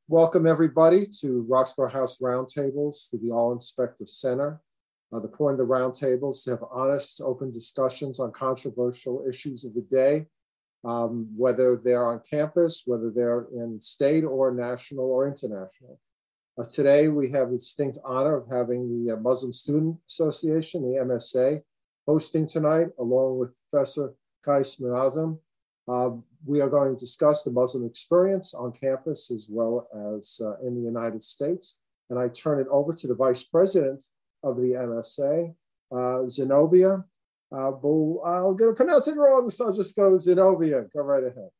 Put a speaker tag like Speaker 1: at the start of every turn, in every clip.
Speaker 1: Welcome everybody to Roxborough House Roundtables, to the All Inspector Center. The point of the roundtables is to have honest, open discussions on controversial issues of the day, whether they're on campus, whether they're in state or national or international. Today, we have the distinct honor of having the Muslim Student Association, the MSA, hosting tonight, along with Professor Qais Munazzam. We are going to discuss the Muslim experience on campus as well as in the United States. And I turn it over to the Vice President of the MSA, Zenobia. I'm going to pronounce it wrong, so I'll just go Zenobia. Go right ahead.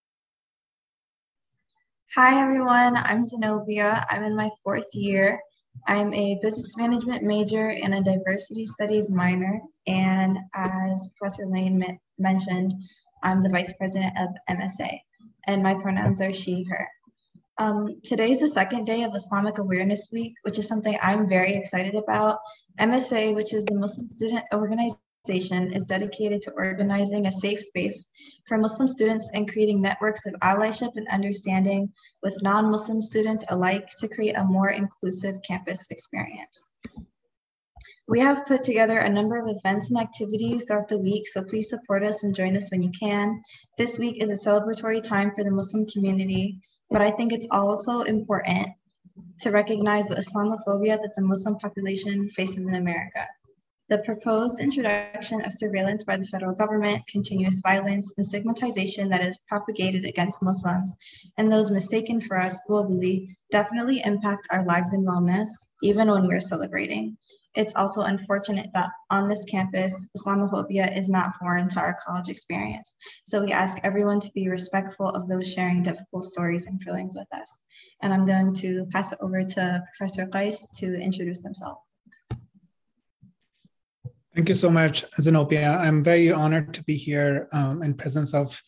Speaker 2: Hi, everyone. I'm Zenobia. I'm in my 4th year. I'm a business management major and a diversity studies minor. And as Professor Lane mentioned, I'm the vice president of MSA, and my pronouns are she, her. Today's the second day of Islamic Awareness Week, which is something I'm very excited about. MSA, which is the Muslim Student Organization, is dedicated to organizing a safe space for Muslim students and creating networks of allyship and understanding with non-Muslim students alike to create a more inclusive campus experience. We have put together a number of events and activities throughout the week, so please support us and join us when you can. This week is a celebratory time for the Muslim community, but I think it's also important to recognize the Islamophobia that the Muslim population faces in America. The proposed introduction of surveillance by the federal government, continuous violence, and stigmatization that is propagated against Muslims and those mistaken for us globally definitely impact our lives and wellness, even when we're celebrating. It's also unfortunate that on this campus, Islamophobia is not foreign to our college experience. So we ask everyone to be respectful of those sharing difficult stories and feelings with us. And I'm going to pass it over to Professor Qais to introduce themselves.
Speaker 3: Thank you so much, Zenobia. I'm very honored to be here in presence of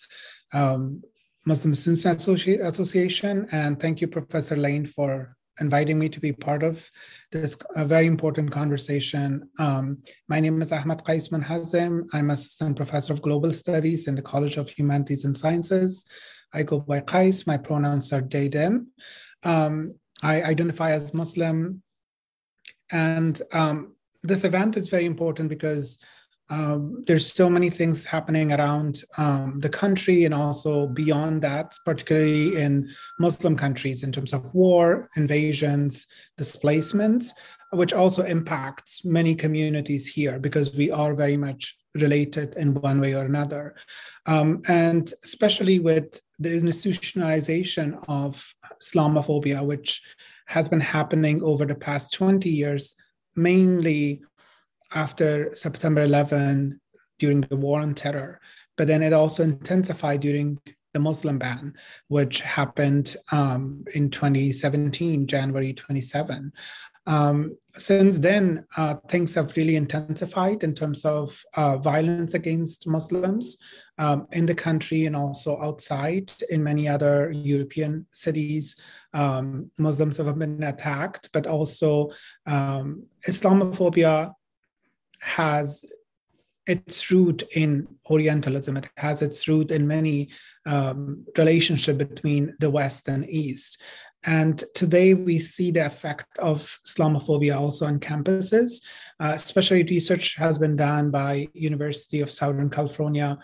Speaker 3: Muslim Students Association. And thank you, Professor Lane, for inviting me to be part of this very important conversation. My name is Ahmed Qais Munazzam. I'm Assistant Professor of Global Studies in the College of Humanities and Sciences. I go by Qais. My pronouns are they, them. I identify as Muslim. And this event is very important because there's so many things happening around the country and also beyond that, particularly in Muslim countries in terms of war, invasions, displacements, which also impacts many communities here because we are very much related in one way or another. And especially with the institutionalization of Islamophobia, which has been happening over the past 20 years, mainly after September 11 during the war on terror, but then it also intensified during the Muslim ban, which happened in 2017, January 27. Since then, things have really intensified in terms of violence against Muslims in the country and also outside. In many other European cities, Muslims have been attacked, but also Islamophobia has its root in Orientalism. It has its root in many relationship between the West and East. And today we see the effect of Islamophobia also on campuses. Especially research has been done by University of Southern California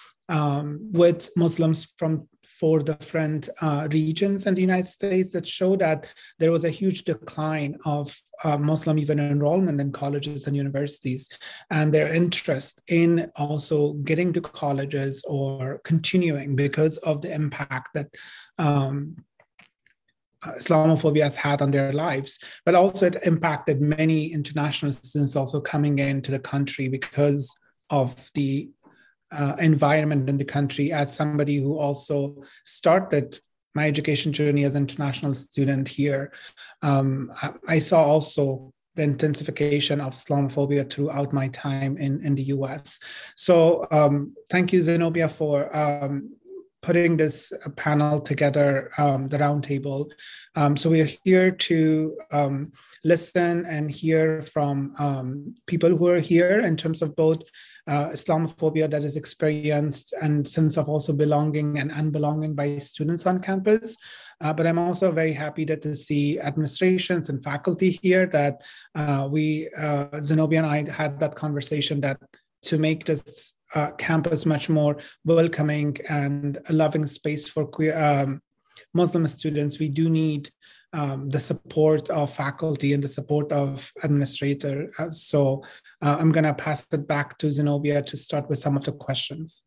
Speaker 3: with Muslims from 4 different regions in the United States that show that there was a huge decline of Muslim even enrollment in colleges and universities, and their interest in also getting to colleges or continuing because of the impact that Islamophobia has had on their lives. But also it impacted many international students also coming into the country because of the environment in the country. As somebody who also started my education journey as an international student here, I saw also the intensification of Islamophobia throughout my time in the US. So thank you, Zenobia, for putting this panel together, the roundtable. So we are here to listen and hear from people who are here in terms of both Islamophobia that is experienced and sense of also belonging and unbelonging by students on campus. But I'm also very happy to see administrations and faculty here that Zenobia and I had that conversation that to make this campus much more welcoming and a loving space for queer Muslim students, we do need the support of faculty and the support of administrator. So I'm going to pass it back to Zenobia to start with some of the questions.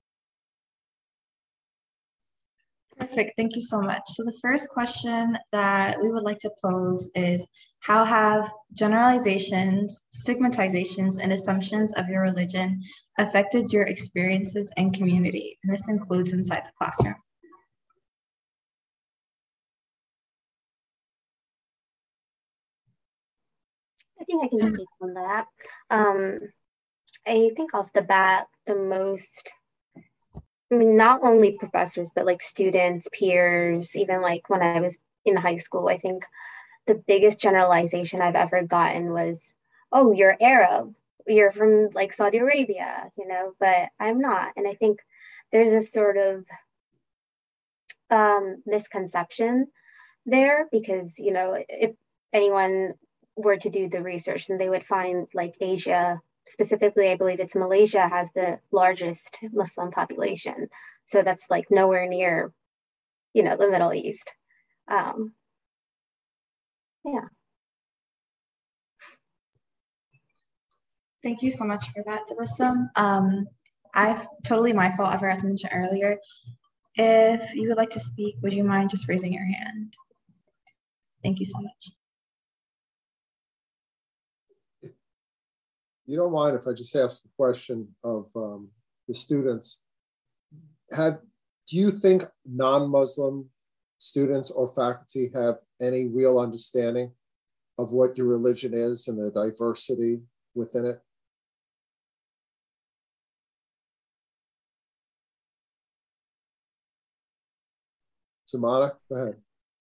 Speaker 2: Perfect, thank you so much. So the first question that we would like to pose is, how have generalizations, stigmatizations, and assumptions of your religion affected your experiences and community? And this includes inside the classroom.
Speaker 4: I think I can speak on that. I think off the bat, not only professors, but like students, peers, even like when I was in high school, I think the biggest generalization I've ever gotten was, oh, you're Arab, you're from like Saudi Arabia, but I'm not. And I think there's a sort of misconception there because, if anyone were to do the research, then they would find like Asia, specifically, I believe it's Malaysia, has the largest Muslim population. So that's like nowhere near, the Middle East. Yeah.
Speaker 2: Thank you so much for that, Tabassum. I've totally my fault. I forgot to mention earlier. If you would like to speak, would you mind just raising your hand? Thank you so much.
Speaker 1: You don't mind if I just ask the question of the students. Do you think non-Muslim students or faculty have any real understanding of what your religion is and the diversity within it? Sumana, go ahead.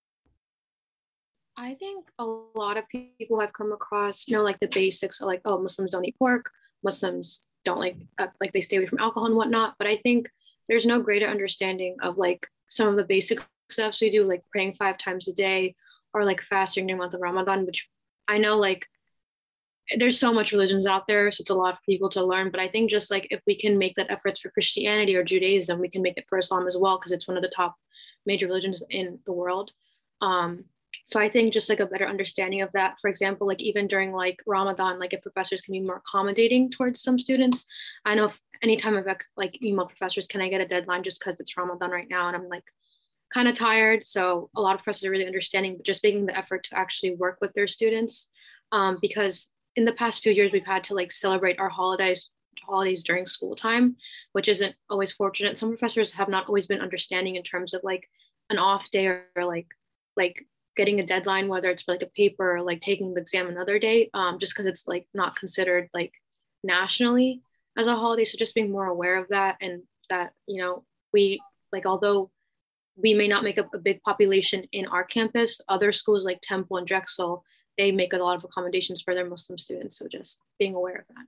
Speaker 5: I think a lot of people have come across, like the basics of like, oh, Muslims don't eat pork, Muslims don't like they stay away from alcohol and whatnot. But I think there's no greater understanding of like some of the basic steps we do, like praying 5 times a day or like fasting during the month of Ramadan, which I know like there's so much religions out there, so it's a lot for people to learn. But I think just like if we can make that efforts for Christianity or Judaism, we can make it for Islam as well, because it's one of the top major religions in the world. So I think just like a better understanding of that, for example, like even during like Ramadan, like if professors can be more accommodating towards some students. I know if anytime I've like email professors, can I get a deadline just because it's Ramadan right now? And I'm like kind of tired. So a lot of professors are really understanding, but just making the effort to actually work with their students. Because in the past few years, we've had to like celebrate our holidays during school time, which isn't always fortunate. Some professors have not always been understanding in terms of like an off day or like getting a deadline, whether it's for like a paper or like taking the exam another day, just because it's like not considered like nationally as a holiday. So just being more aware of that, and that, we like, although we may not make up a big population in our campus, other schools like Temple and Drexel, they make a lot of accommodations for their Muslim students. So just being aware of that.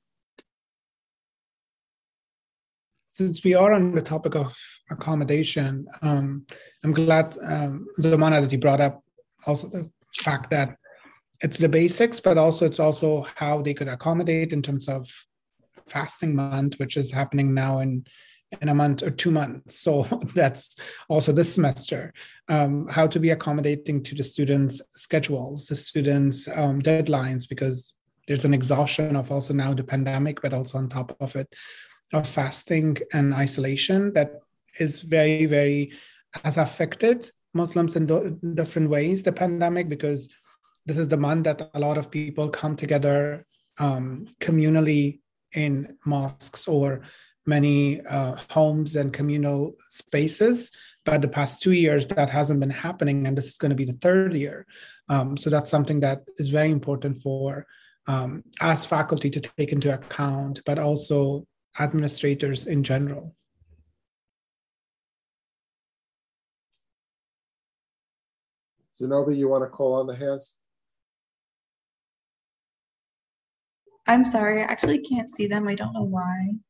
Speaker 3: Since we are on the topic of accommodation, I'm glad, Zumana, that you brought up also the fact that it's the basics, but also it's also how they could accommodate in terms of fasting month, which is happening now in a month or 2 months. So that's also this semester, how to be accommodating to the students' schedules, the students' deadlines, because there's an exhaustion of also now the pandemic, but also on top of it, of fasting and isolation that is very, very, has affected Muslims in different ways, the pandemic, because this is the month that a lot of people come together communally in mosques or many homes and communal spaces. But the past 2 years, that hasn't been happening, and this is going to be the 3rd year. So that's something that is very important for as faculty to take into account, but also administrators in general.
Speaker 1: Zenobia, you want to call on the hands?
Speaker 2: I'm sorry, I actually can't see them. I don't know why.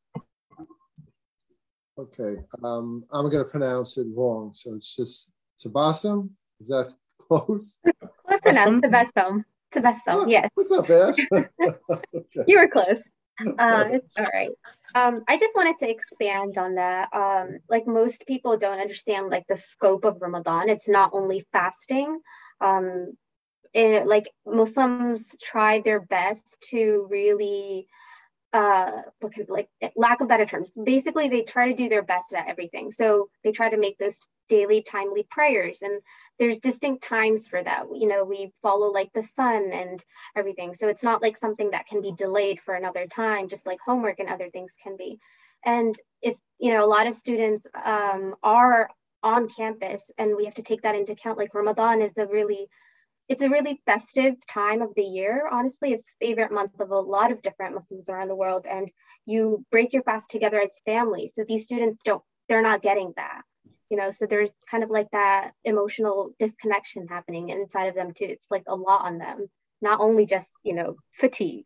Speaker 1: Okay, I'm going to pronounce it wrong. So it's just Tabassum. Is that close?
Speaker 4: Close enough. Tabassum. Tabassum. Yes.
Speaker 1: That's not bad. Okay.
Speaker 4: You were close. It's all right. I just wanted to expand on that. Like most people don't understand like the scope of Ramadan. It's not only fasting. Like Muslims try their best to really like lack of better terms, basically they try to do their best at everything. So they try to make this daily timely prayers, and there's distinct times for that. You know, we follow like the sun and everything, so it's not like something that can be delayed for another time, just like homework and other things can be. And if you know, a lot of students are on campus, and we have to take that into account. Like Ramadan is it's a really festive time of the year. Honestly, it's favorite month of a lot of different Muslims around the world. And you break your fast together as family. So these students they're not getting that, you know, so there's kind of like that emotional disconnection happening inside of them too. It's like a lot on them, not only just, you know, fatigue.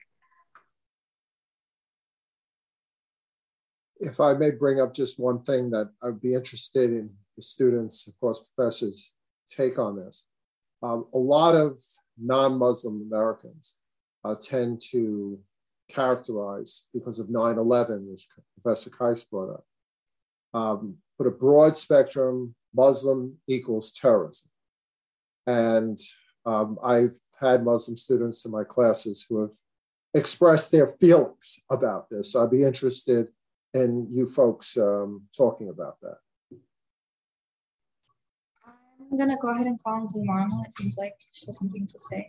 Speaker 1: If I may bring up just one thing that I'd be interested in the students, of course, professors' take on this. A lot of non-Muslim Americans tend to characterize, because of 9/11, which Professor Kais brought up, put a broad spectrum, Muslim equals terrorism. And I've had Muslim students in my classes who have expressed their feelings about this. So I'd be interested in you folks talking about that.
Speaker 2: I'm gonna go ahead and call on Zumana. It seems like she has something to say.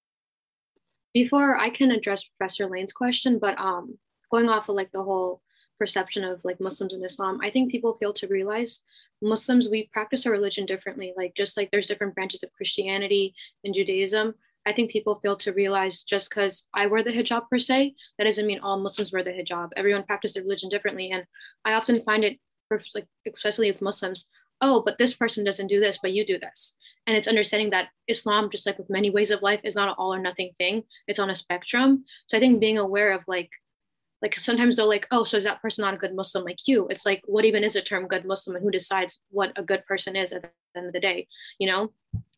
Speaker 5: Before I can address Professor Lane's question, but going off of like the whole perception of like Muslims and Islam, I think people fail to realize Muslims, we practice our religion differently. Like just like there's different branches of Christianity and Judaism. I think people fail to realize just because I wear the hijab per se, that doesn't mean all Muslims wear the hijab. Everyone practices their religion differently. And I often find it, like especially with Muslims, oh, but this person doesn't do this, but you do this. And it's understanding that Islam, just like with many ways of life, is not an all or nothing thing. It's on a spectrum. So I think being aware of like sometimes they're like, oh, so is that person not a good Muslim like you? It's like, what even is the term good Muslim, and who decides what a good person is at the end of the day, you know?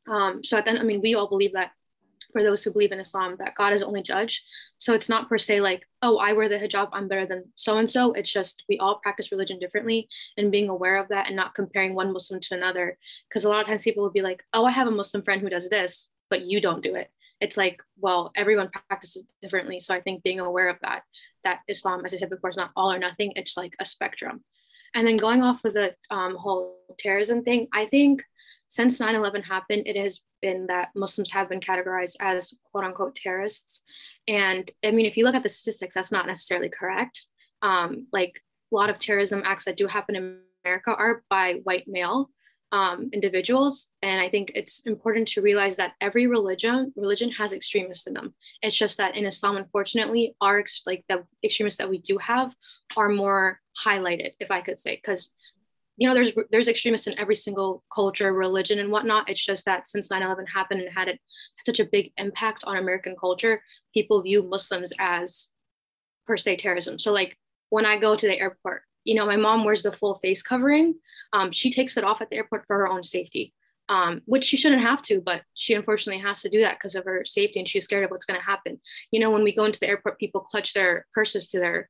Speaker 5: So at the end, I mean, we all believe that for those who believe in Islam, that God is the only judge. So it's not per se like, oh, I wear the hijab, I'm better than so-and-so. It's just, we all practice religion differently, and being aware of that and not comparing one Muslim to another. Because a lot of times people will be like, oh, I have a Muslim friend who does this, but you don't do it. It's like, well, everyone practices differently. So I think being aware of that Islam, as I said before, is not all or nothing. It's like a spectrum. And then going off of the whole terrorism thing, I think since 9/11 happened, it has been that Muslims have been categorized as quote unquote terrorists. And I mean, if you look at the statistics, that's not necessarily correct. Like a lot of terrorism acts that do happen in America are by white male individuals. And I think it's important to realize that every religion has extremists in them. It's just that in Islam, unfortunately, the extremists that we do have are more highlighted, if I could say, because you know, there's extremists in every single culture, religion, and whatnot. It's just that since 9/11 happened and had such a big impact on American culture, people view Muslims as per se terrorism. So like when I go to the airport, you know, my mom wears the full face covering. She takes it off at the airport for her own safety, which she shouldn't have to, but she unfortunately has to do that because of her safety, and she's scared of what's going to happen. You know, when we go into the airport, people clutch their purses to their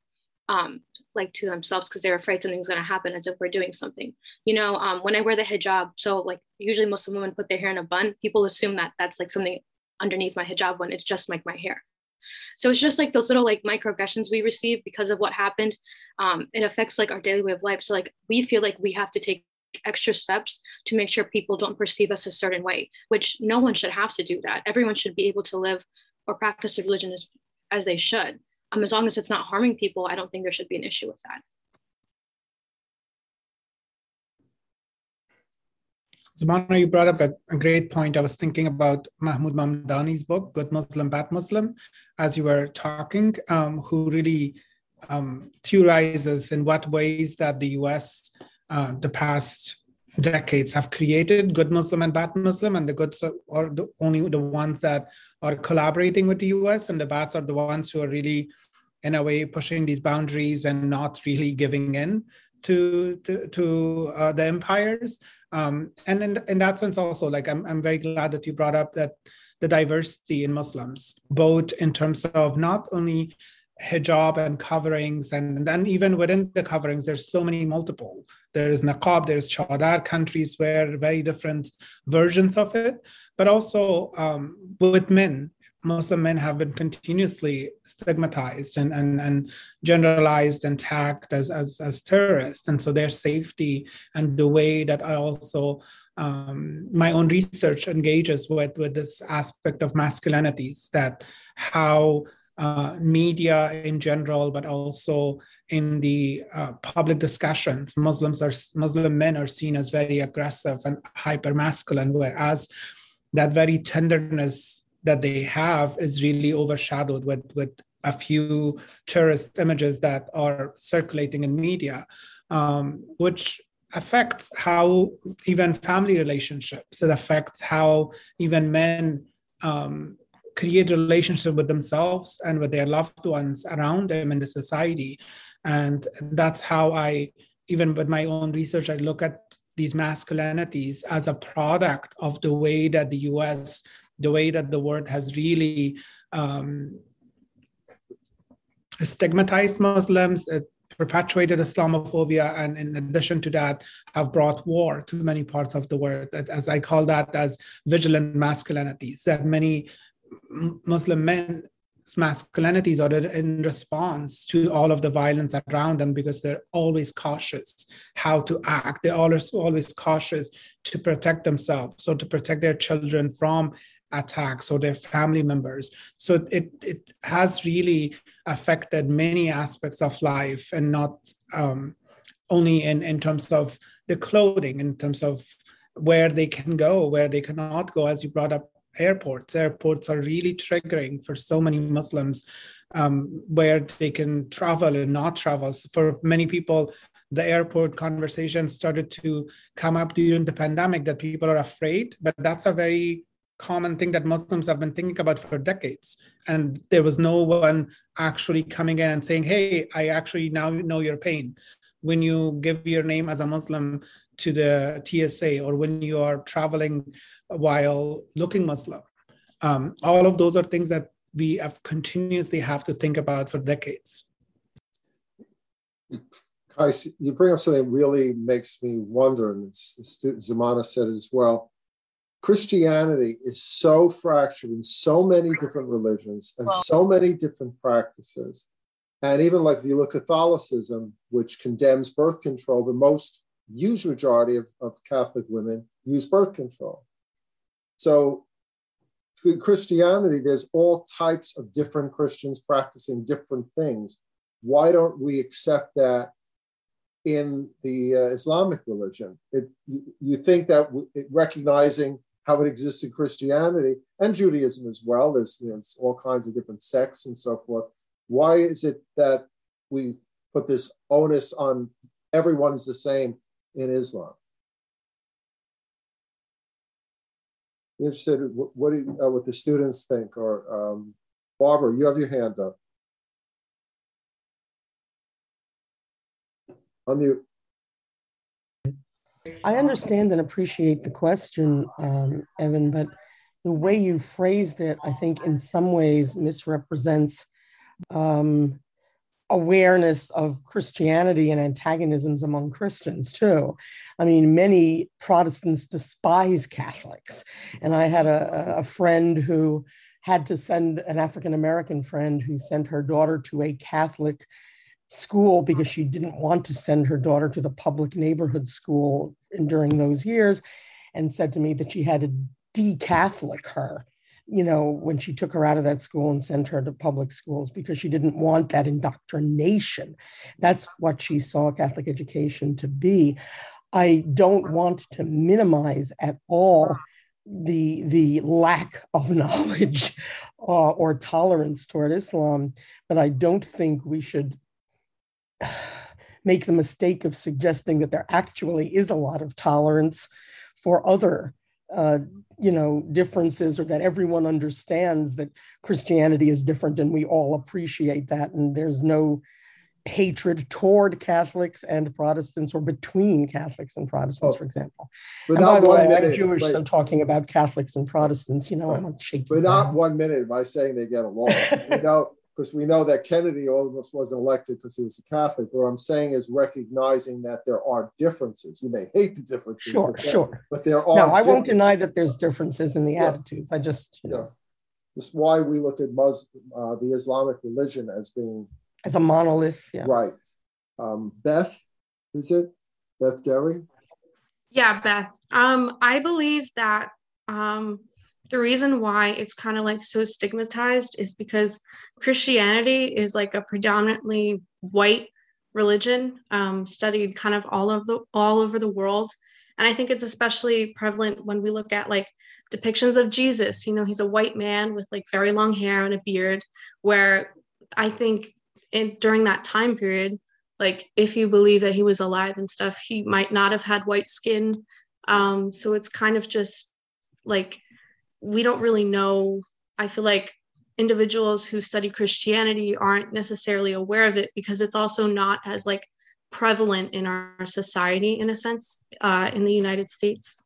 Speaker 5: like to themselves because they're afraid something's going to happen, as if we're doing something. You know, when I wear the hijab, so like usually Muslim women put their hair in a bun, people assume that that's like something underneath my hijab when it's just like my hair. So it's just like those little like microaggressions we receive because of what happened. It affects like our daily way of life. So like we feel like we have to take extra steps to make sure people don't perceive us a certain way, which no one should have to do that. Everyone should be able to live or practice their religion as they should. As long as it's not harming people, I don't think there should be an issue with that.
Speaker 3: Zumana, you brought up a great point. I was thinking about Mahmoud Mamdani's book, Good Muslim, Bad Muslim, as you were talking, who really theorizes in what ways that the US, the past decades have created good Muslim and bad Muslim, and the goods are only the ones that are collaborating with the US, and the bads are the ones who are really, in a way, pushing these boundaries and not really giving in to the empires. And in that sense also, like I'm very glad that you brought up that the diversity in Muslims, both in terms of not only hijab and coverings, and then even within the coverings, there's so many multiple. There is niqab, there's chadar, countries where very different versions of it, but also with men. Muslim men have been continuously stigmatized and generalized and tagged as terrorists. And so their safety and the way that I also, my own research engages with this aspect of masculinities, that how media in general, but also in the public discussions, Muslim men are seen as very aggressive and hyper masculine, whereas that very tenderness that they have is really overshadowed with a few terrorist images that are circulating in media, which affects how even family relationships, it affects how even men create relationship with themselves and with their loved ones around them in the society. And that's how I, even with my own research, I look at these masculinities as a product of the way that the US, the way that the world has really stigmatized Muslims, it perpetuated Islamophobia, and in addition to that, have brought war to many parts of the world. As I call that, as vigilant masculinities, that many Muslim men's masculinities are in response to all of the violence around them, because they're always cautious how to act. They're always cautious to protect themselves, so to protect their children from attacks or their family members. So it has really affected many aspects of life, and not only in terms of the clothing, in terms of where they can go, where they cannot go. As you brought up, airports are really triggering for so many Muslims, where they can travel and not travel. So for many people, the airport conversation started to come up during the pandemic, that people are afraid, but that's a very common thing that Muslims have been thinking about for decades. And there was no one actually coming in and saying, hey, I actually now know your pain. When you give your name as a Muslim to the TSA, or when you are traveling while looking Muslim, all of those are things that we have continuously have to think about for decades.
Speaker 1: Kais, you bring up something that really makes me wonder, and Zumana said it as well. Christianity is so fractured in so many different religions and so many different practices. And even like if you look at Catholicism, which condemns birth control, the most huge majority of Catholic women use birth control. So through Christianity, there's all types of different Christians practicing different things. Why don't we accept that in the Islamic religion? You think that recognizing how it exists in Christianity and Judaism as well, there's all kinds of different sects and so forth. Why is it that we put this onus on everyone's the same in Islam? I'm interested in what the students think, or Barbara, you have your hand up. Unmute.
Speaker 6: I understand and appreciate the question, Evan, but the way you phrased it, I think in some ways misrepresents awareness of Christianity and antagonisms among Christians too. I mean, many Protestants despise Catholics. And I had a friend who had to send, an African-American friend who sent her daughter to a Catholic school because she didn't want to send her daughter to the public neighborhood school during those years, and said to me that she had to de-Catholic her, when she took her out of that school and sent her to public schools, because she didn't want that indoctrination. That's what she saw Catholic education to be. I don't want to minimize at all the lack of knowledge or tolerance toward Islam, but I don't think we should make the mistake of suggesting that there actually is a lot of tolerance for other differences, or that everyone understands that Christianity is different and we all appreciate that, and there's no hatred toward Catholics and Protestants, or between Catholics and Protestants, for example.
Speaker 1: But
Speaker 6: and
Speaker 1: not
Speaker 6: by the
Speaker 1: one
Speaker 6: way,
Speaker 1: minute.
Speaker 6: I'm Jewish,
Speaker 1: But,
Speaker 6: so talking about Catholics and Protestants, you know, I'm not shaking.
Speaker 1: But not 1 minute am I saying they get along. Because we know that Kennedy almost wasn't elected because he was a Catholic. What I'm saying is recognizing that there are differences. You may hate the differences.
Speaker 6: Sure.
Speaker 1: But there are.
Speaker 6: No, I won't deny that there's differences in the attitudes. I just,
Speaker 1: That's why we look at the Islamic religion as being
Speaker 6: as a monolith. Yeah.
Speaker 1: Right. Beth, is it? Beth Gary?
Speaker 7: Yeah, Beth. I believe that the reason why it's kind of like so stigmatized is because Christianity is like a predominantly white religion, studied kind of all over the world. And I think it's especially prevalent when we look at like depictions of Jesus. You know, he's a white man with like very long hair and a beard, where I think during that time period, like if you believe that he was alive and stuff, he might not have had white skin. So it's kind of just like, we don't really know. I feel like individuals who study Christianity aren't necessarily aware of it because it's also not as like prevalent in our society in a sense, in the United States.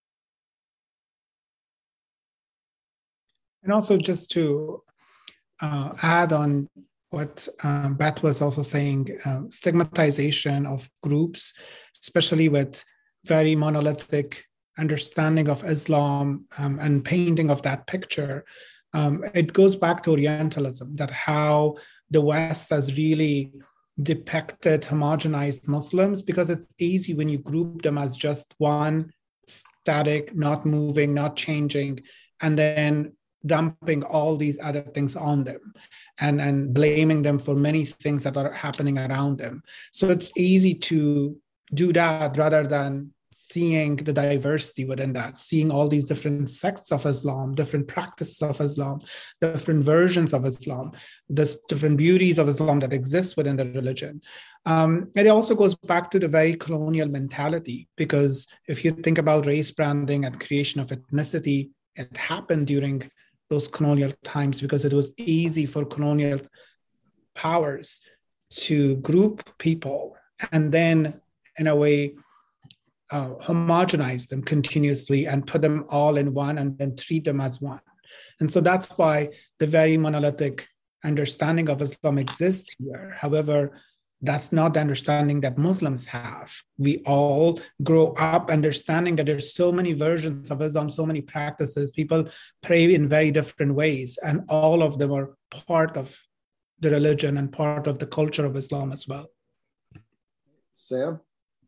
Speaker 3: And also just to add on what Beth was also saying, stigmatization of groups, especially with very monolithic understanding of Islam and painting of that picture, it goes back to Orientalism, that how the West has really depicted homogenized Muslims, because it's easy when you group them as just one static, not moving, not changing, and then dumping all these other things on them and blaming them for many things that are happening around them. So it's easy to do that rather than seeing the diversity within that, seeing all these different sects of Islam, different practices of Islam, different versions of Islam, the different beauties of Islam that exist within the religion. And it also goes back to the very colonial mentality, because if you think about race branding and creation of ethnicity, it happened during those colonial times because it was easy for colonial powers to group people and then, in a way, homogenize them continuously and put them all in one and then treat them as one. And so that's why the very monolithic understanding of Islam exists here. However, that's not the understanding that Muslims have. We all grow up understanding that there's so many versions of Islam, so many practices. People pray in very different ways, and all of them are part of the religion and part of the culture of Islam as well.
Speaker 1: Sam?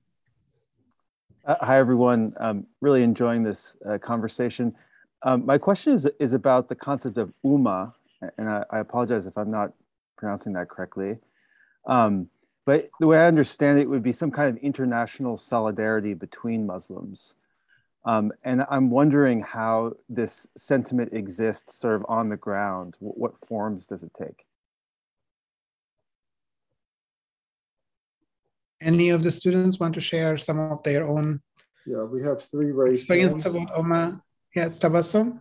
Speaker 8: Hi, everyone. I'm really enjoying this conversation. My question is about the concept of ummah, and I apologize if I'm not pronouncing that correctly. But the way I understand it would be some kind of international solidarity between Muslims. And I'm wondering how this sentiment exists sort of on the ground. What forms does it take?
Speaker 3: Any of the students want to share some of their own?
Speaker 1: Yeah, we have 3 raised hands.
Speaker 3: About ummah? Yes, Tabassum.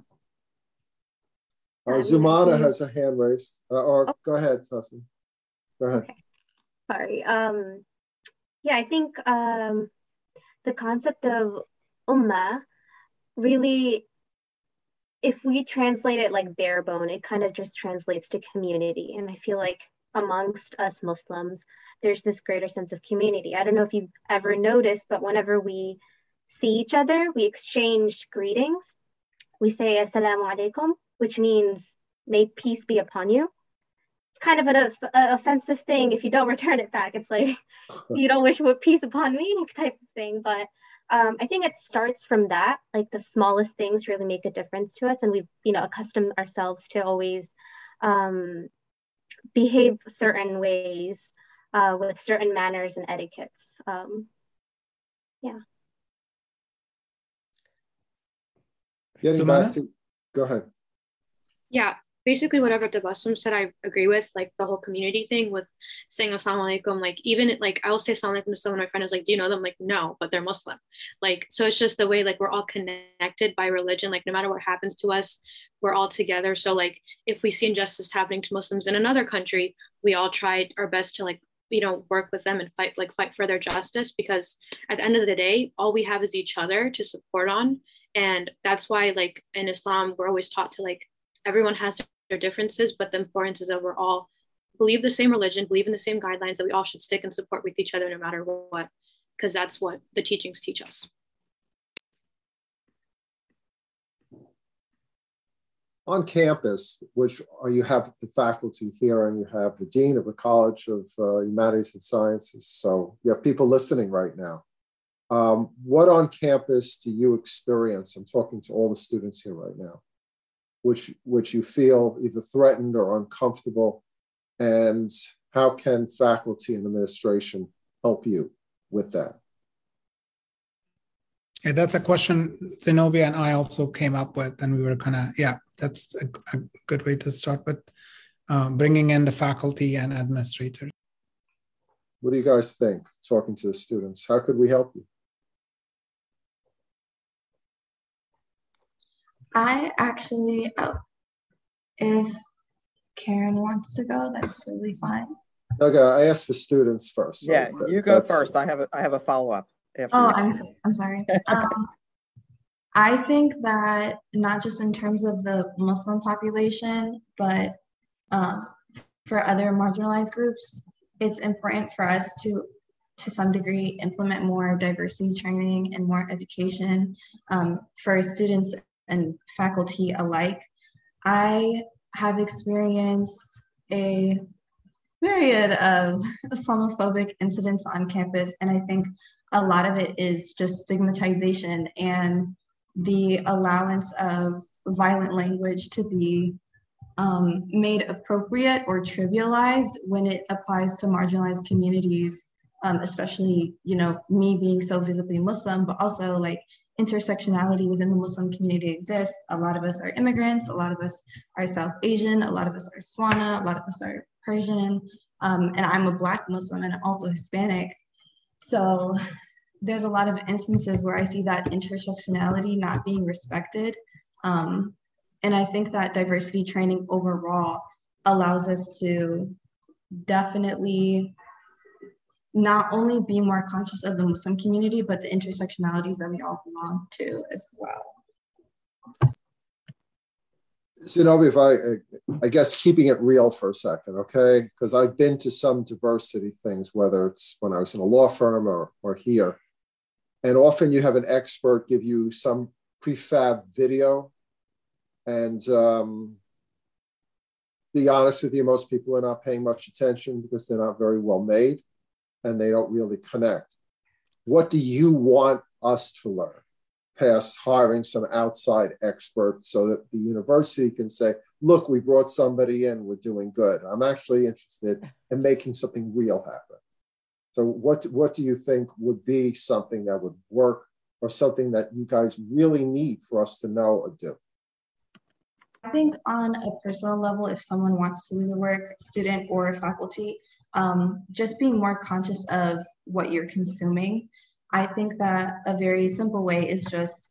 Speaker 1: Zumana has a hand raised. Go ahead, Tasmin. Go ahead.
Speaker 4: Okay. Sorry. Yeah, I think the concept of ummah really, if we translate it like bare bone, it kind of just translates to community. And I feel like amongst us Muslims, there's this greater sense of community. I don't know if you've ever noticed, but whenever we see each other, we exchange greetings. We say assalamu alaikum, which means may peace be upon you. It's kind of an offensive thing if you don't return it back. It's like, you don't wish peace upon me type of thing. But I think it starts from that. Like the smallest things really make a difference to us. And we've, accustomed ourselves to always behave certain ways with certain manners and etiquettes. Yeah.
Speaker 1: Getting back to, go ahead.
Speaker 5: Yeah, basically whatever Tabassum said, I agree with, like the whole community thing with saying assalamu alaikum. Like even like I will say assalamu alaikum to someone, my friend is like, do you know them? Like, no, but they're Muslim. Like, so it's just the way like we're all connected by religion. Like no matter what happens to us, we're all together. So like if we see injustice happening to Muslims in another country, we all try our best to like work with them and fight for their justice, because at the end of the day, all we have is each other to support on. And that's why, like, in Islam, we're always taught to, like, everyone has their differences, but the importance is that we're all believe the same religion, believe in the same guidelines, that we all should stick and support with each other no matter what, because that's what the teachings teach us.
Speaker 1: On campus, which you have the faculty here and you have the dean of the College of Humanities and Sciences, so you have people listening right now. What on campus do you experience? I'm talking to all the students here right now, which you feel either threatened or uncomfortable, and how can faculty and administration help you with that?
Speaker 3: Yeah, that's a question Zenobia and I also came up with, and we were that's a good way to start with, bringing in the faculty and administrators.
Speaker 1: What do you guys think, talking to the students? How could we help you?
Speaker 2: I actually, if Karen wants to go, that's totally fine.
Speaker 1: Okay, I asked for students first. So
Speaker 9: yeah, you go first. I have a follow-up.
Speaker 2: I'm sorry. I think that not just in terms of the Muslim population, but for other marginalized groups, it's important for us to some degree, implement more diversity training and more education for students and faculty alike. I have experienced a myriad of Islamophobic incidents on campus, and I think a lot of it is just stigmatization and the allowance of violent language to be made appropriate or trivialized when it applies to marginalized communities, especially, me being so visibly Muslim, but also like intersectionality within the Muslim community exists. A lot of us are immigrants, a lot of us are South Asian, a lot of us are Swana, a lot of us are Persian, and I'm a Black Muslim and I'm also Hispanic. So there's a lot of instances where I see that intersectionality not being respected. And I think that diversity training overall allows us to definitely not only be more conscious of the Muslim community, but the intersectionalities that we all belong to as well.
Speaker 1: Zenobia, if I guess keeping it real for a second, okay? Because I've been to some diversity things, whether it's when I was in a law firm or here. And often you have an expert give you some prefab video. And be honest with you, most people are not paying much attention because they're not very well made and they don't really connect. What do you want us to learn past hiring some outside experts so that the university can say, look, we brought somebody in, we're doing good. I'm actually interested in making something real happen. So what do you think would be something that would work or something that you guys really need for us to know or do?
Speaker 2: I think on a personal level, if someone wants to do the work, student or faculty, just being more conscious of what you're consuming. I think that a very simple way is just,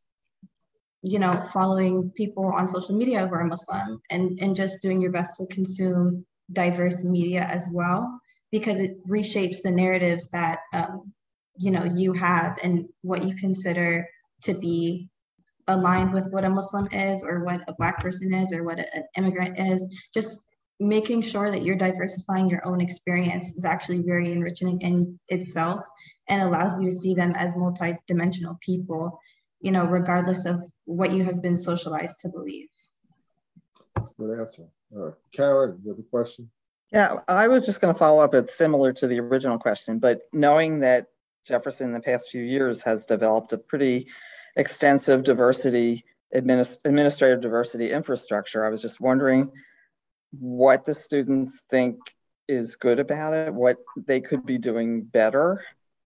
Speaker 2: following people on social media who are Muslim and just doing your best to consume diverse media as well, because it reshapes the narratives that, you have and what you consider to be aligned with what a Muslim is or what a Black person is or what an immigrant is. Just making sure that you're diversifying your own experience is actually very enriching in itself and allows you to see them as multidimensional people, regardless of what you have been socialized to believe.
Speaker 1: That's a good answer. All right. Karen, you have a question?
Speaker 9: Yeah, I was just going to follow up. It's similar to the original question, but knowing that Jefferson in the past few years has developed a pretty extensive diversity, administrative diversity infrastructure, I was just wondering what the students think is good about it, what they could be doing better,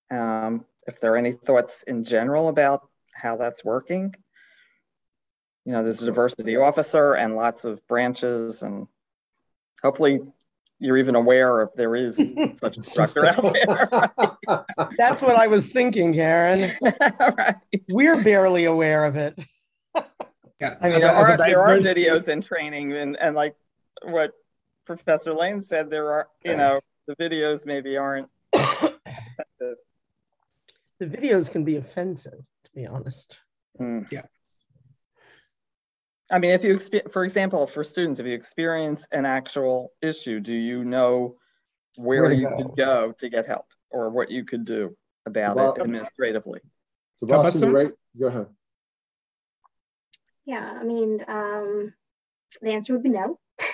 Speaker 9: if there are any thoughts in general about how that's working. There's a diversity officer and lots of branches, and hopefully you're even aware if there is such a structure out there. Right?
Speaker 6: That's what I was thinking, Karen.
Speaker 9: Right.
Speaker 6: We're barely aware of it.
Speaker 9: Yeah, I mean, there are videos in training, and like what Professor Lane said, there are, the videos maybe aren't.
Speaker 6: The videos can be offensive, to be honest.
Speaker 3: Yeah.
Speaker 9: I mean, if you, for example, for students, if you experience an actual issue, do you know where you could go to get help, or what you could do about it administratively?
Speaker 1: So, Boston, right? Go ahead.
Speaker 4: Yeah, I mean, the answer would be no.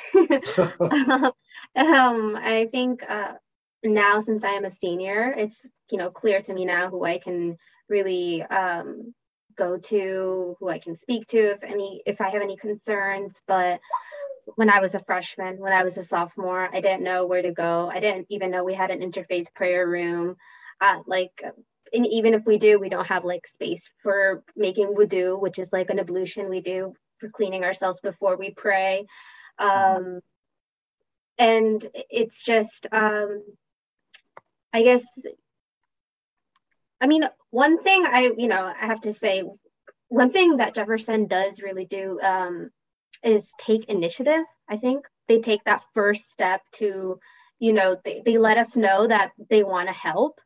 Speaker 4: I think now, since I am a senior, it's clear to me now who I can really go to, who I can speak to if I have any concerns. But when I was a freshman, when I was a sophomore, I didn't know where to go. I didn't even know we had an interfaith prayer room. And even if we do, we don't have space for making wudu, which is like an ablution we do for cleaning ourselves before we pray. And it's just, I guess, I mean, one thing I have to say, one thing that Jefferson does really do is take initiative. I think they take that first step to, they let us know that they want to help.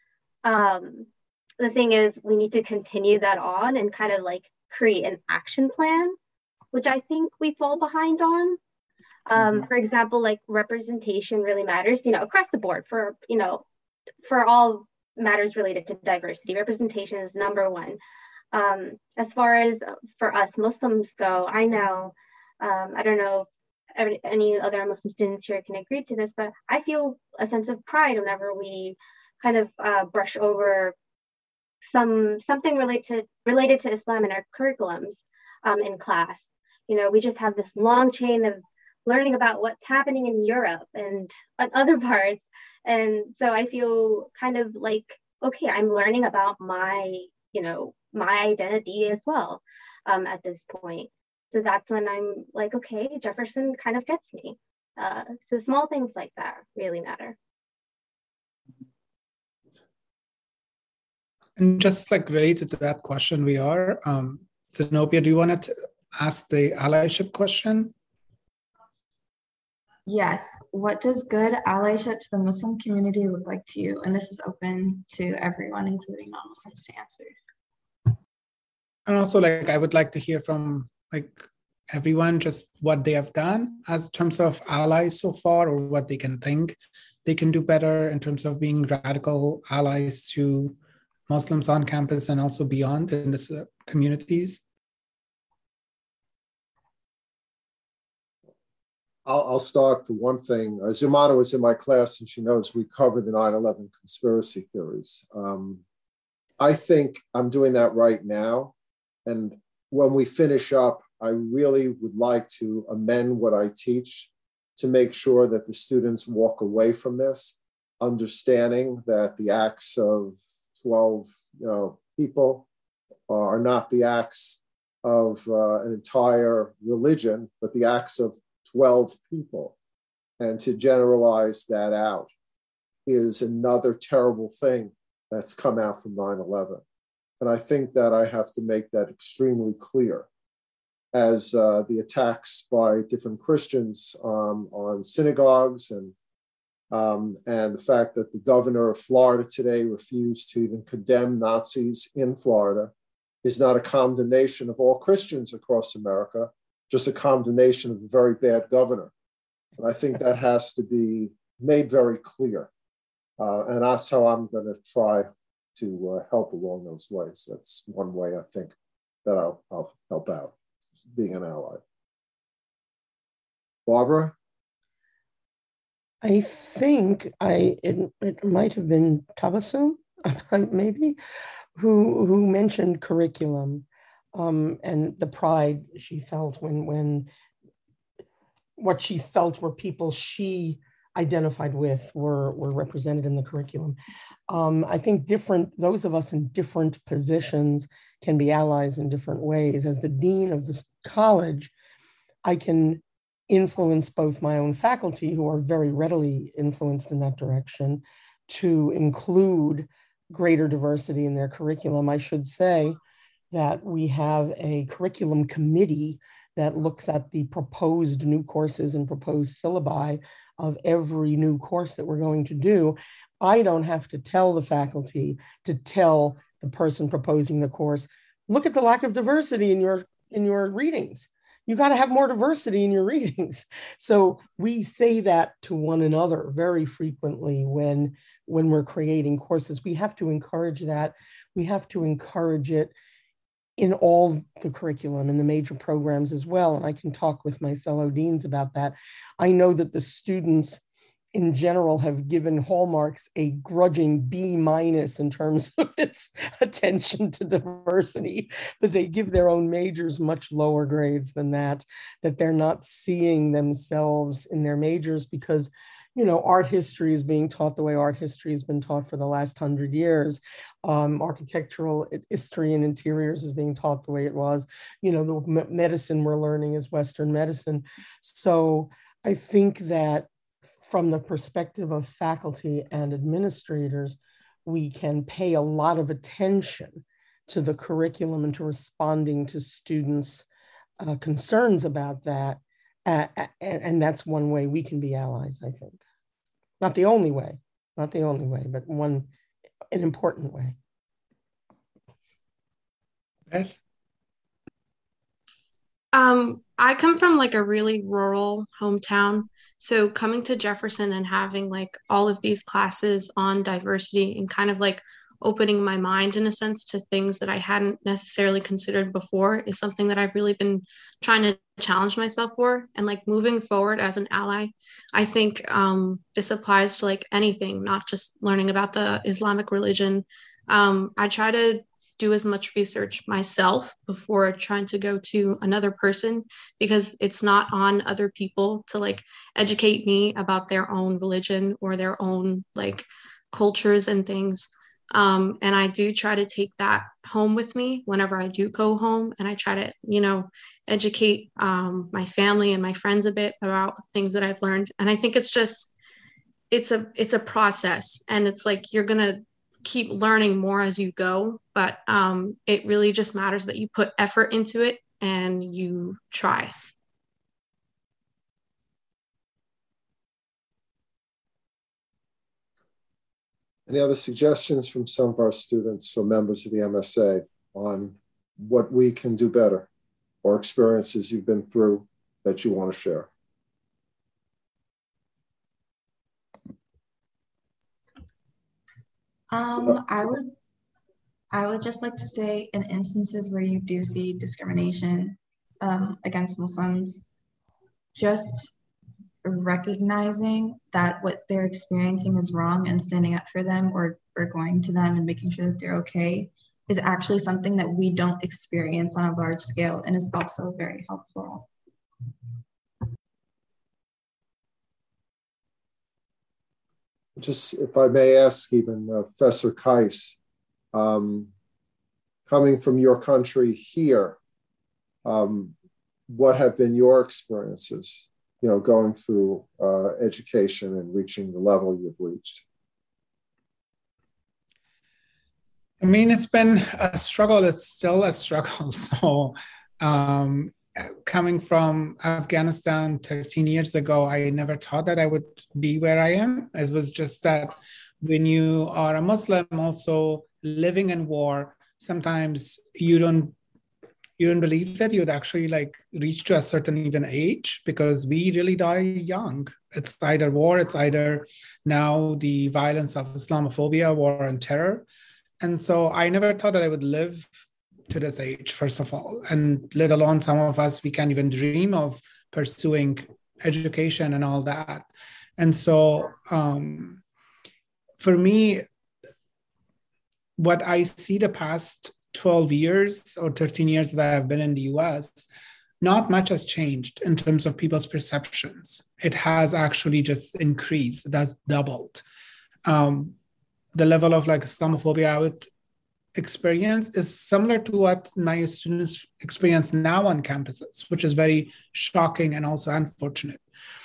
Speaker 4: The thing is, we need to continue that on and kind of create an action plan, which I think we fall behind on. For example, representation really matters, across the board for all matters related to diversity. Representation is number one. As far as for us Muslims go, I know, I don't know if any other Muslim students here can agree to this, but I feel a sense of pride whenever we kind of brush over something related to Islam in our curriculums in class. We just have this long chain of learning about what's happening in Europe and other parts. And so I feel kind of okay, I'm learning about my identity as well at this point. So that's when I'm okay, Jefferson kind of gets me. So small things like that really matter.
Speaker 3: And just related to that question, Zenobia, do you want to ask the allyship question?
Speaker 2: Yes. What does good allyship to the Muslim community look like to you? And this is open to everyone, including non-Muslims, to answer.
Speaker 3: And also, I would like to hear from everyone just what they have done as terms of allies so far, or what they can think they can do better in terms of being radical allies to Muslims on campus and also beyond in the communities.
Speaker 1: I'll start for one thing. Zumana was in my class and she knows we covered the 9/11 conspiracy theories. I think I'm doing that right now. And when we finish up, I really would like to amend what I teach to make sure that the students walk away from this, understanding that the acts of 12 people are not the acts of an entire religion, but the acts of 12 people. And to generalize that out is another terrible thing that's come out from 9/11. And I think that I have to make that extremely clear as the attacks by different Christians on synagogues and the fact that the governor of Florida today refused to even condemn Nazis in Florida is not a condemnation of all Christians across America, just a condemnation of a very bad governor. And I think that has to be made very clear. And that's how I'm going to try to help along those ways. That's one way I think that I'll help out, being an ally. Barbara?
Speaker 6: I think it might have been Tabassum, maybe, who mentioned curriculum and the pride she felt when what she felt were people she identified with were represented in the curriculum. I think those of us in different positions can be allies in different ways. As the dean of this college, I can influence both my own faculty, who are very readily influenced in that direction, to include greater diversity in their curriculum. I should say that we have a curriculum committee that looks at the proposed new courses and proposed syllabi of every new course that we're going to do. I don't have to tell the faculty to tell the person proposing the course, look at the lack of diversity in your readings. You got to have more diversity in your readings. So we say that to one another very frequently when we're creating courses. We have to encourage that. We have to encourage it in all the curriculum and the major programs as well. And I can talk with my fellow deans about that. I know that the students in general have given Hallmarks a grudging B- in terms of its attention to diversity, but they give their own majors much lower grades than that they're not seeing themselves in their majors because, you know, art history is being taught the way art history has been taught for the last 100 years. Architectural history and interiors is being taught the way it was. You know, the medicine we're learning is Western medicine. So I think that from the perspective of faculty and administrators, we can pay a lot of attention to the curriculum and to responding to students' concerns about that. And that's one way we can be allies, I think. Not the only way, but an important way.
Speaker 3: Beth?
Speaker 7: I come from like a really rural hometown. So coming to Jefferson and having like all of these classes on diversity and kind of like opening my mind in a sense to things that I hadn't necessarily considered before is something that I've really been trying to challenge myself for. And like moving forward as an ally, I think this applies to like anything, not just learning about the Islamic religion. I try to do as much research myself before trying to go to another person, because it's not on other people to like educate me about their own religion or their own like cultures and things. And I do try to take that home with me whenever I do go home. And I try to, you know, educate my family and my friends a bit about things that I've learned. And I think it's just, it's a process, and it's like, you're going to keep learning more as you go, but it really just matters that you put effort into it and you try.
Speaker 1: Any other suggestions from some of our students or members of the MSA on what we can do better, or experiences you've been through that you want to share?
Speaker 2: I would just like to say, in instances where you do see discrimination against Muslims, just recognizing that what they're experiencing is wrong and standing up for them, or going to them and making sure that they're okay, is actually something that we don't experience on a large scale, and is also very helpful.
Speaker 1: Just, if I may ask, even Professor Kais, coming from your country here, what have been your experiences, you know, going through education and reaching the level you've reached?
Speaker 3: I mean, it's been a struggle. It's still a struggle. So coming from Afghanistan 13 years ago, I never thought that I would be where I am. It was just that when you are a Muslim also living in war, sometimes you don't believe that you'd actually like reach to a certain even age, because we really die young. It's either war, it's either now the violence of Islamophobia, war and terror. And so I never thought that I would live to this age, first of all, and let alone some of us, we can't even dream of pursuing education and all that. And so for me, what I see the past 12 years or 13 years that I've been in the US, not much has changed in terms of people's perceptions. It has actually just increased. That's doubled. The level of like Islamophobia I would experience is similar to what my students experience now on campuses, which is very shocking and also unfortunate.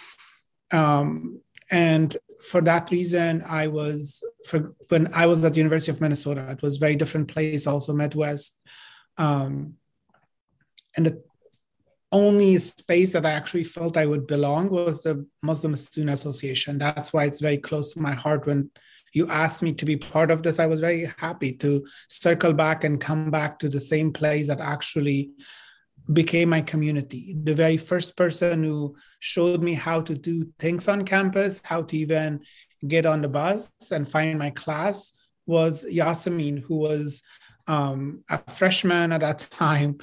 Speaker 3: And for that reason, when I was at the University of Minnesota, it was a very different place, also Midwest. And only space that I actually felt I would belong was the Muslim Student Association. That's why it's very close to my heart. When you asked me to be part of this, I was very happy to circle back and come back to the same place that actually became my community. The very first person who showed me how to do things on campus, how to even get on the bus and find my class, was Yasemin, who was a freshman at that time,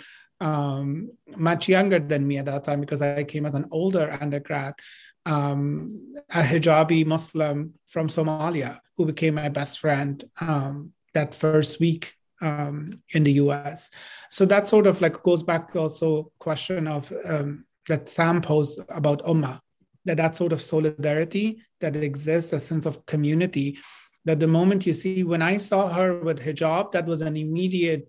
Speaker 3: much younger than me at that time because I came as an older undergrad, a hijabi Muslim from Somalia who became my best friend that first week in the US. So that sort of like goes back to also question of that Sam posed about Ummah, that sort of solidarity that exists, a sense of community, that the moment you see, when I saw her with hijab, that was an immediate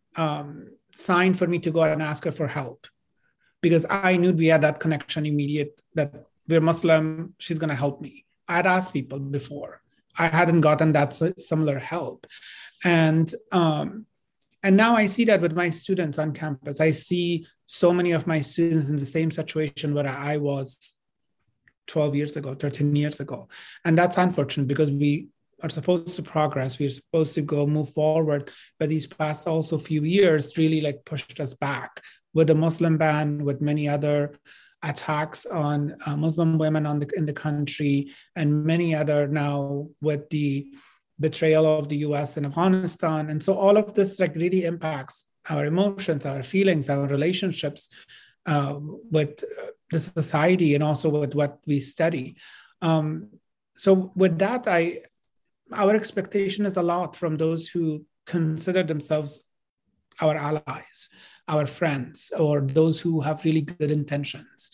Speaker 3: sign for me to go out and ask her for help, because I knew we had that connection immediate, that we're Muslim, she's going to help me. I'd asked people before. I hadn't gotten that similar help. And now I see that with my students on campus. I see so many of my students in the same situation where I was 12 years ago, 13 years ago. And that's unfortunate because we are supposed to progress. We're supposed to move forward. But these past also few years really like pushed us back with the Muslim ban, with many other attacks on Muslim women in the country, and many other now with the betrayal of the US in Afghanistan. And so all of this like really impacts our emotions, our feelings, our relationships with the society, and also with what we study. So with that, our expectation is a lot from those who consider themselves our allies, our friends, or those who have really good intentions.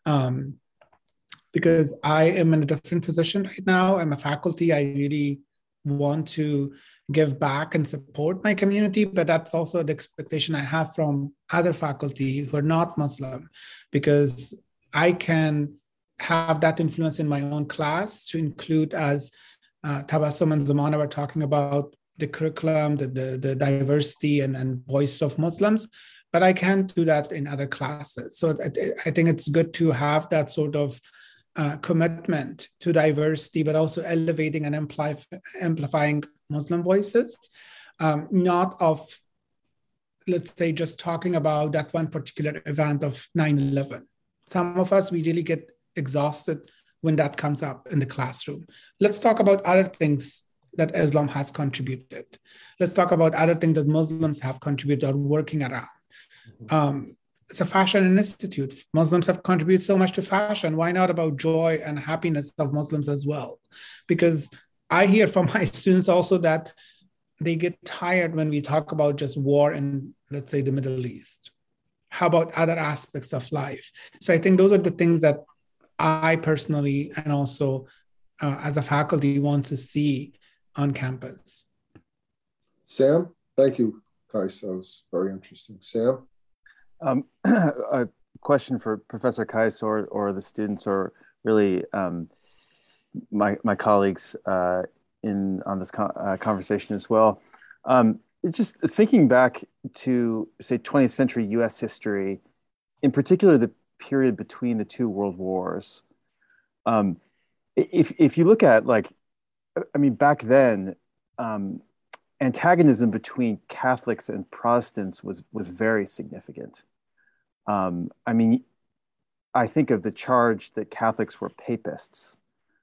Speaker 3: Because I am in a different position right now. I'm a faculty. I really want to give back and support my community, but that's also the expectation I have from other faculty who are not Muslim, because I can have that influence in my own class to include, as Tabassum and Zamana were talking about, the curriculum, the diversity and voice of Muslims, but I can't do that in other classes. So I think it's good to have that sort of commitment to diversity, but also elevating and amplifying Muslim voices, not of, let's say, just talking about that one particular event of 9/11. Some of us, we really get exhausted when that comes up in the classroom. Let's talk about other things that Islam has contributed. Let's talk about other things that Muslims have contributed or working around. It's a fashion institute. Muslims have contributed so much to fashion. Why not about joy and happiness of Muslims as well? Because I hear from my students also that they get tired when we talk about just war in, let's say, the Middle East. How about other aspects of life? So I think those are the things that I personally, and also as a faculty, want to see on campus.
Speaker 1: Sam, thank you, Kais. That was very interesting. Sam?
Speaker 8: A question for Professor Kais or the students, or really my colleagues on this conversation as well. Just thinking back to, say, 20th century US history, in particular the period between the two world wars. If you look at, like, I mean, back then, antagonism between Catholics and Protestants was very significant. I mean, I think of the charge that Catholics were papists,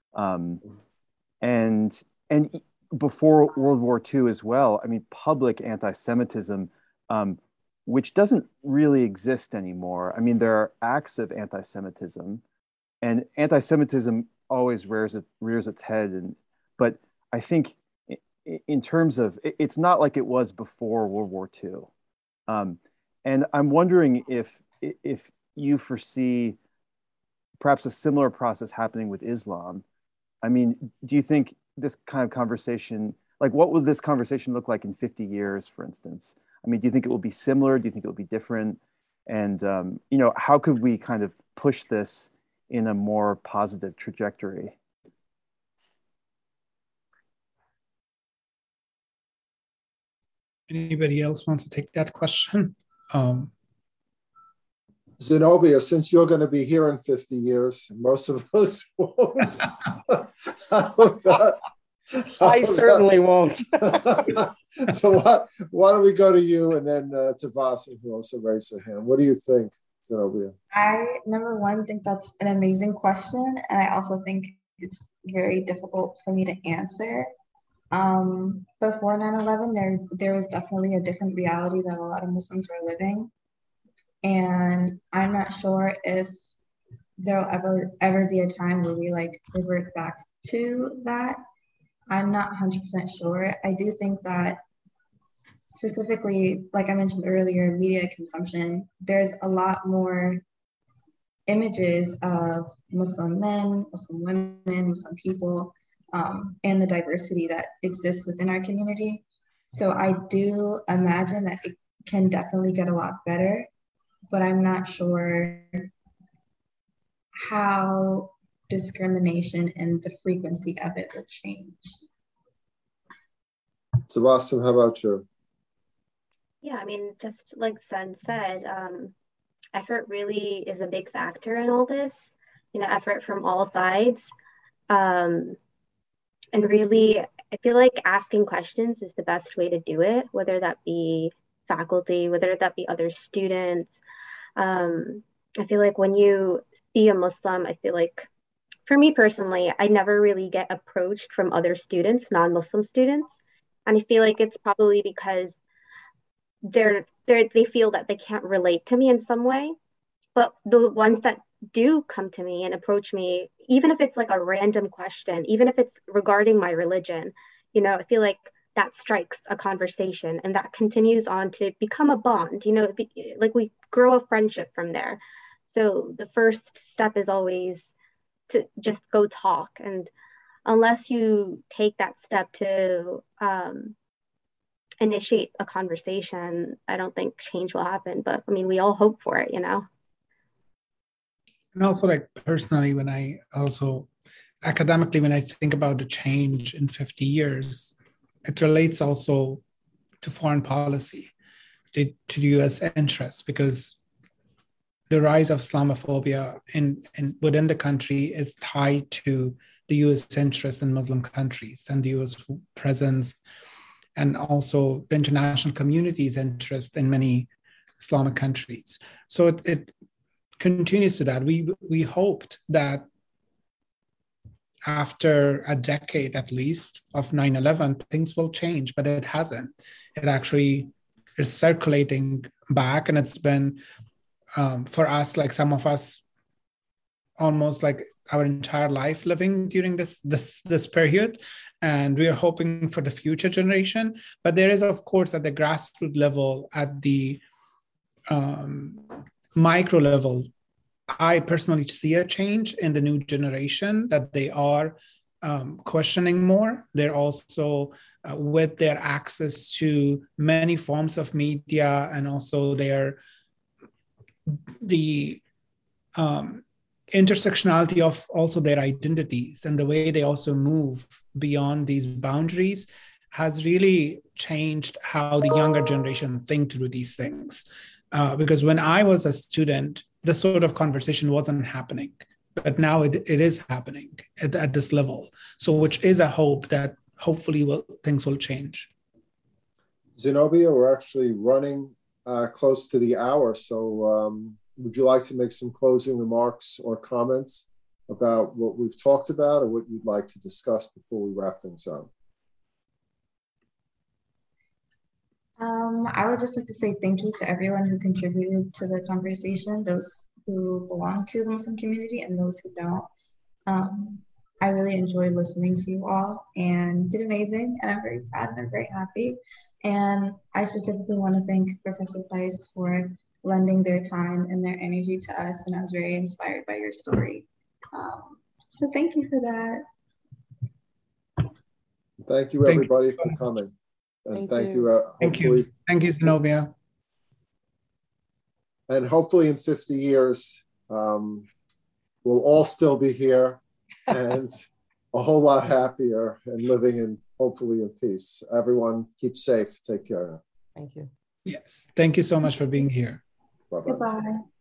Speaker 8: and before World War II as well. I mean, public anti-Semitism, which doesn't really exist anymore. I mean, there are acts of anti-Semitism, and anti-Semitism always rears its head. But I think in terms of, it's not like it was before World War II. And I'm wondering if you foresee perhaps a similar process happening with Islam. I mean, do you think this kind of conversation, like, what would this conversation look like in 50 years, for instance? I mean, do you think it will be similar? Do you think it will be different? And, how could we kind of push this in a more positive trajectory?
Speaker 3: Anybody else wants to take that question?
Speaker 1: Zenobia, since you're going to be here in 50 years, most of us won't.
Speaker 6: I certainly won't.
Speaker 1: So why don't we go to you and then to Vasim, who also raised her hand. What do you think, Zenobia?
Speaker 2: I, number one, think that's an amazing question. And I also think it's very difficult for me to answer. Before 9/11, there was definitely a different reality that a lot of Muslims were living. And I'm not sure if there'll ever be a time where we like revert back to that. I'm not 100% sure. I do think that specifically, like I mentioned earlier, media consumption, there's a lot more images of Muslim men, Muslim women, Muslim people, and the diversity that exists within our community. So I do imagine that it can definitely get a lot better, but I'm not sure how discrimination and the frequency of it will change.
Speaker 1: Sebastian, how about you?
Speaker 4: Yeah, I mean, just like Sen said, effort really is a big factor in all this, effort from all sides. And really, I feel like asking questions is the best way to do it, whether that be faculty, whether that be other students. I feel like when you see a Muslim, I feel like for me personally, I never really get approached from other students, non-Muslim students. And I feel like it's probably because they feel that they can't relate to me in some way. But the ones that do come to me and approach me, even if it's like a random question, even if it's regarding my religion, I feel like that strikes a conversation and that continues on to become a bond, like we grow a friendship from there. So the first step is always to just go talk. And unless you take that step to initiate a conversation, I don't think change will happen. But I mean, we all hope for it,
Speaker 3: And also, like personally, academically, when I think about the change in 50 years, it relates also to foreign policy, to the US interests, because the rise of Islamophobia within the country is tied to the US interest in Muslim countries and the US presence, and also the international community's interest in many Islamic countries. So it continues to that. We hoped that after a decade at least of 9/11, things will change, but it hasn't. It actually is circulating back, and it's been for us, like some of us, almost like our entire life living during this period, and we are hoping for the future generation. But there is, of course, at the grassroots level, at the micro level, I personally see a change in the new generation, that they are questioning more. They're also with their access to many forms of media, and also the intersectionality of also their identities, and the way they also move beyond these boundaries has really changed how the younger generation think through these things. Because when I was a student, this sort of conversation wasn't happening, but now it is happening at this level. So which is a hope that hopefully things will change.
Speaker 1: Zenobia, we're actually running close to the hour. So would you like to make some closing remarks or comments about what we've talked about, or what you'd like to discuss before we wrap things up?
Speaker 2: I would just like to say thank you to everyone who contributed to the conversation, those who belong to the Muslim community and those who don't. I really enjoyed listening to you all and did amazing, and I'm very proud and I'm very happy. And I specifically want to thank Professor Price for lending their time and their energy to us, and I was very inspired by your story. So thank you for that.
Speaker 1: Thank you, everybody, for coming. And thank you.
Speaker 3: Thank you, Zenobia.
Speaker 1: And hopefully in 50 years, we'll all still be here and a whole lot happier and living in, hopefully, in peace. Everyone keep safe. Take care.
Speaker 6: Thank you.
Speaker 3: Yes. Thank you so much for being here.
Speaker 1: Bye-bye.
Speaker 2: Goodbye.